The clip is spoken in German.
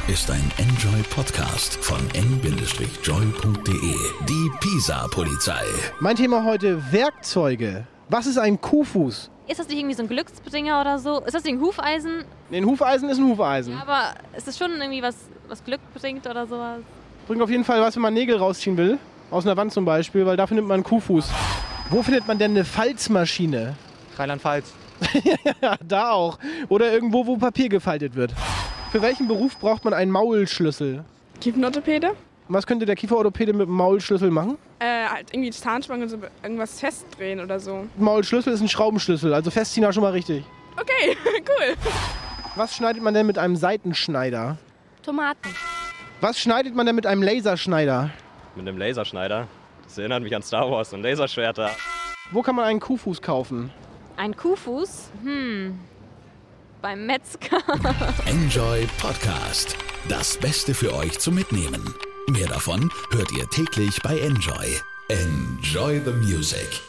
ist ein Enjoy-Podcast von n-joy.de. Die Pisa-Polizei. Mein Thema heute: Werkzeuge. Was ist ein Kuhfuß? Ist das nicht irgendwie so ein Glücksbringer oder so? Ist das nicht ein Hufeisen? Ein Hufeisen ist ein Hufeisen. Ja, aber ist das schon irgendwie was Glück bringt oder sowas? Bringt auf jeden Fall was, wenn man Nägel rausziehen will. Aus einer Wand zum Beispiel, weil dafür nimmt man einen Kuhfuß. Wo findet man denn eine Falzmaschine? Rheinland-Pfalz. Ja, da auch. Oder irgendwo, wo Papier gefaltet wird. Für welchen Beruf braucht man einen Maulschlüssel? Kieferorthopäde? Was könnte der Kieferorthopäde mit dem Maulschlüssel machen? Halt irgendwie die Zahnspange und so irgendwas festdrehen oder so. Ein Maulschlüssel ist ein Schraubenschlüssel, also festziehen auch schon mal richtig. Okay, cool. Was schneidet man denn mit einem Seitenschneider? Tomaten. Was schneidet man denn mit einem Laserschneider? Mit einem Laserschneider. Das erinnert mich an Star Wars und Laserschwerter. Wo kann man einen Kuhfuß kaufen? Ein Kuhfuß? Beim Metzger. Enjoy Podcast. Das Beste für euch zum Mitnehmen. Mehr davon hört ihr täglich bei Enjoy. Enjoy the music.